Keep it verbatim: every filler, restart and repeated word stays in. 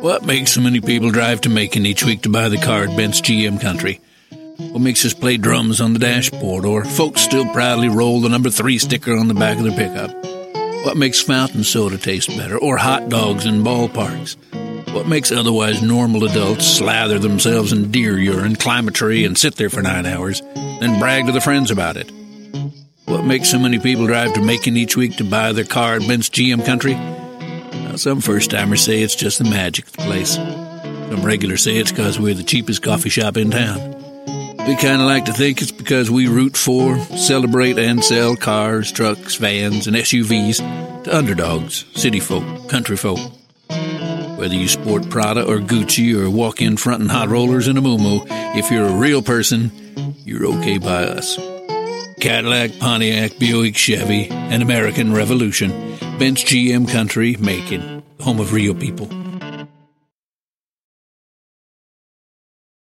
What makes so many people drive to Macon each week to buy the car at Bent's G M Country? What makes us play drums on the dashboard, or folks still proudly roll the number three sticker on the back of their pickup? What makes fountain soda taste better, or hot dogs in ballparks? What makes otherwise normal adults slather themselves in deer urine, climb a tree, and sit there for nine hours, then brag to their friends about it? What makes so many people drive to Macon each week to buy their car at Bent's G M Country? Well, some first-timers say it's just the magic of the place. Some regulars say it's because we're the cheapest coffee shop in town. We kind of like to think it's because we root for, celebrate, and sell cars, trucks, vans, and S U Vs to underdogs, city folk, country folk. Whether you sport Prada or Gucci or walk in frontin' hot rollers in a muumuu, if you're a real person, you're okay by us. Cadillac, Pontiac, Buick, Chevy, and American Revolution. Bent's G M Country, Macon, home of real people.